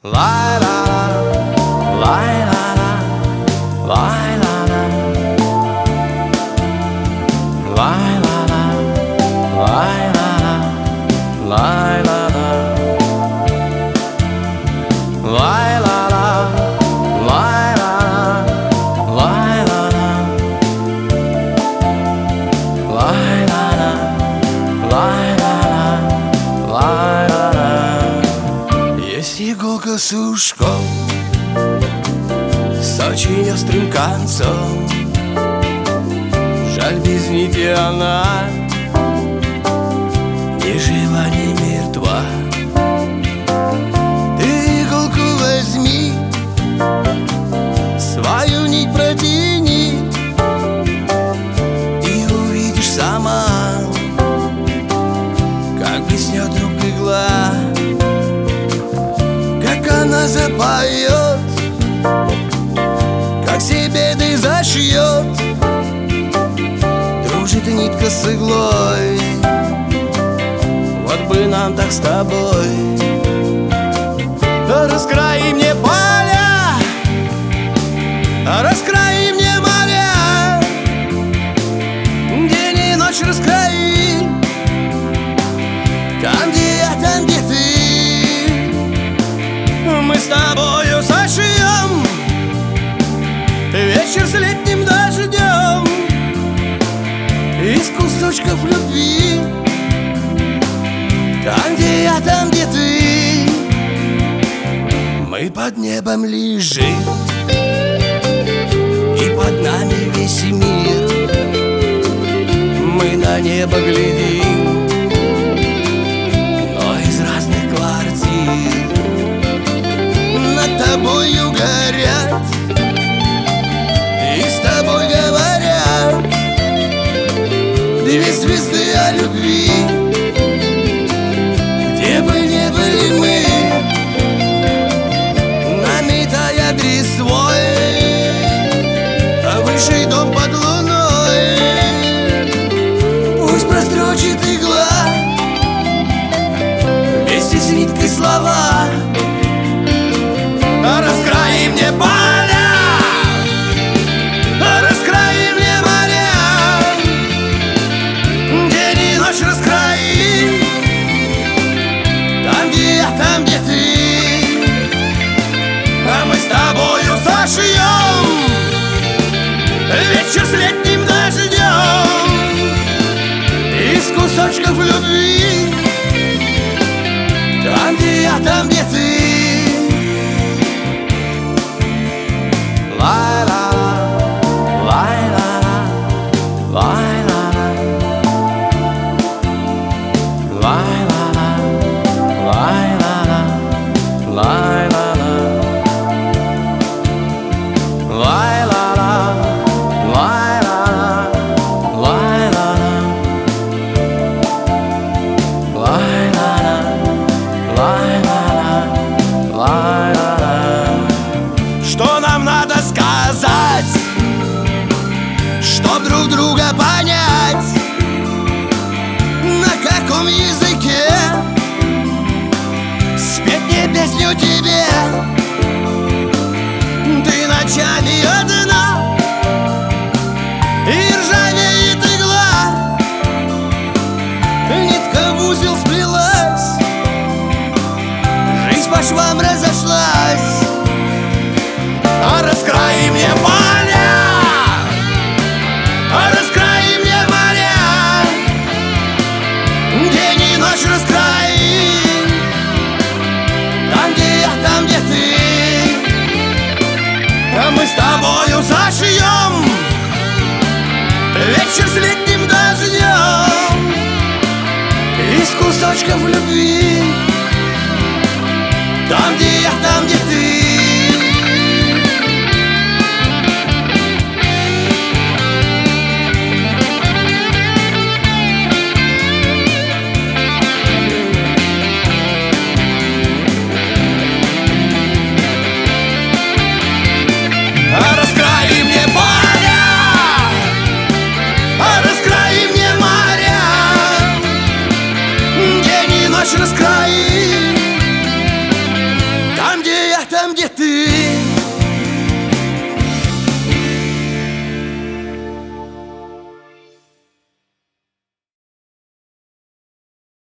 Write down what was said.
Ла ла ла, лай ла ла, лай ла ла, лай ла ла, лай ла ла, лай ла ла, лай ла ла, лай ла ла, лай ла ла, лай ла ла, лай ла ла, лай ла ла. Есть иголка с ушком, с очень острым концом. Жаль, без нити она ни жива, ни мертва. Ты иголку возьми, свою нить протяни, и увидишь сама, как блеснет вдруг игла, как она запоет, как себе ты зашьет. Дружит нитка с иглой, вот бы нам так с тобой. Раскрои мне поля, раскрои мне моря, день и ночь раскрои, там, где я, там, где ты. Мы с тобою зашьем вечер с летним дождем из кусочков любви, там, где я, там, где ты. Мы под небом лежим, и под нами весь мир. Мы на небо глядим, но из разных квартир. Над тобою горят и с тобой говорят две звезды о любви. Где бы ни были мы, нами дай адрес свой, а высший дом под луной. Пусть прострочит игла вместе с ниткой слова. Раскрои мне поля, раскрои мне моря, день и ночь раскрои, там, где я, там, где ты. А мы с тобою зашьем вечер с летним дождем из кусочков любви, там, где я, там, где ты. Лай ла ла, лай ла ла, лай ла ла, лай ла ла, лай ла ла, лай ла ла, лай ла ла, лай ла ла, лай ла ла, лай ла ла, лай ла ла, лай ла ла. Что нам надо сказать, чтоб друг друга понять? На каком языке спеть мне песню тебе? Ты ночами одна, и ржавеет игла, нитка в узел сплелась, жизнь по швам разошлась. Раскрои мне поля, раскрои мне моря, день и ночь раскрои, там, где я, там, где ты. А мы с тобою зашьем вечер с летним дождем из кусочков любви, там, где